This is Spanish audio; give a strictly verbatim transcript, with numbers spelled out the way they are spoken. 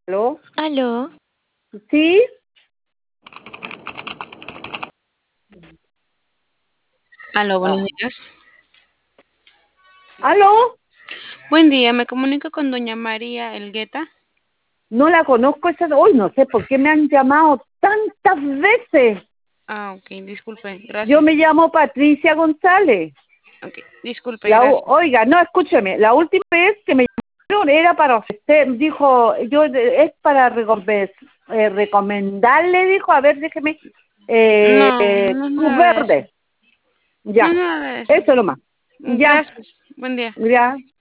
¿Aló? ¿Aló? ¿Sí? Aló, buenos Ah. días. ¿Aló? Buen día, me comunico con doña María Elgueta. No la conozco esa... Hoy no sé por qué me han llamado tantas veces. Ah, ok, disculpe, Yo gracias. me llamo Patricia González. Ok, disculpe, La, u- gracias. oiga, no, escúcheme, la última vez que me llamaron era para ofrecer, dijo, yo es para recompe- eh, recomendarle, dijo, a ver, déjeme, eh, No, eh, no es Cruz nada de eso. Verde. No es Ya, nada de eso. eso nomás. Ya, Gracias, buen día. ya.